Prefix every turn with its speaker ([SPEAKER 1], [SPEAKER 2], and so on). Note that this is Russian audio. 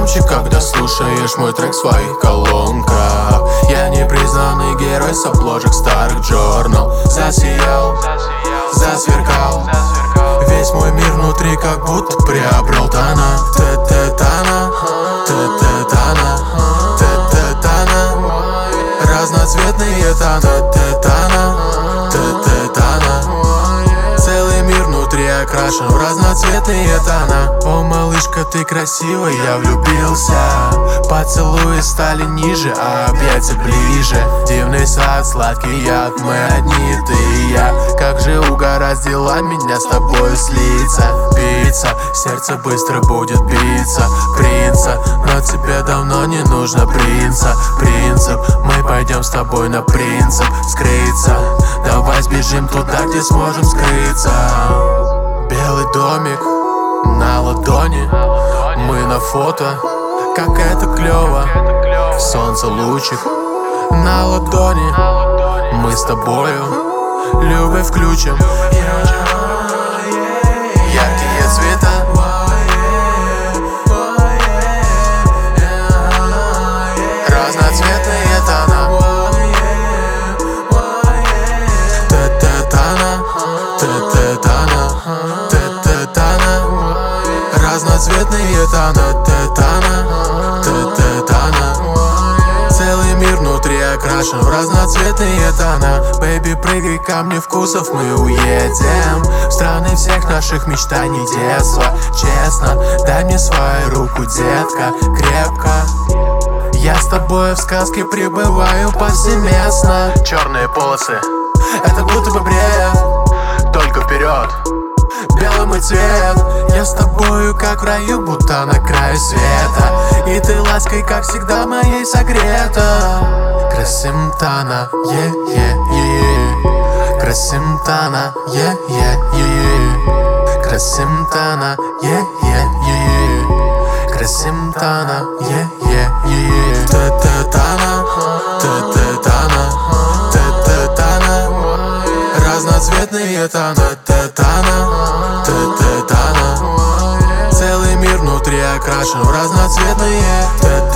[SPEAKER 1] громче, когда слушаешь мой трек в своих колонках. Я непризнанный герой с обложек старых журнал. Засиял, засверкал, весь мой мир внутри как будто приобрел тона. Тана, тана, разноцветные тона. Тана, целый мир внутри окрашен в разноцветные тона. О, малышка, ты красивая, я влюбился. Поцелуи стали ниже, а объятия ближе. Дивный сад, сладкий яд, мы одни, ты и я. Как же угораздило меня с тобой слиться. Биться, сердце быстро будет биться. Принца, но тебе давно не нужно принца. Принцип, мы пойдем с тобой на принцип. Скрыться, давай сбежим туда, где сможем скрыться. Белый домик на ладони, мы на фото, как это клево. Солнце лучик на ладони, мы с тобою любовь включим. Яркие цвета, разноцветные тона. Разноцветные тона. Целый мир внутри окрашен в разноцветные тона. Бэйби, прыгай ко мне, вкусов мы уедем в страны всех наших мечтаний детства. Честно, дай мне свою руку, детка, крепко. Я с тобой в сказке пребываю повсеместно. Черные полосы, это будто бы бред, только вперед, белый мой цвет. Я с тобою как в раю, будто на краю света. И ты лаской, как всегда, моей согрета. Красимтана, Красимтана, Красимтана, Красимтана, Тана, разноцветные тона. Целый мир внутри окрашен в разноцветные.